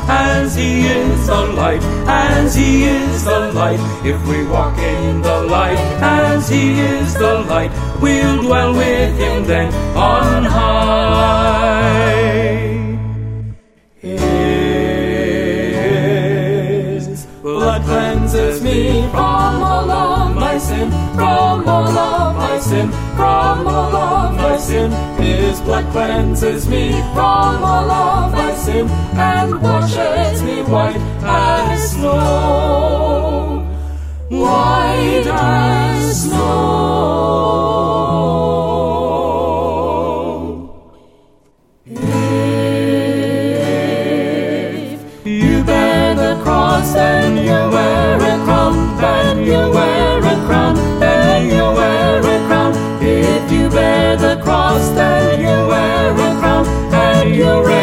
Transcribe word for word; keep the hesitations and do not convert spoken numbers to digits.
as He is the light, as He is the light. If we walk in the light, as He is the light, we'll dwell with Him then on high. His blood cleanses me from all of my sin, from all of my sin, from all of my sin. His blood cleanses me from all of my sin, and washes me white as snow, white as snow. If you bear the cross, then you wear a crown, then you wear a crown, then you wear a crown. If you bear the cross, then you wear a crown, and you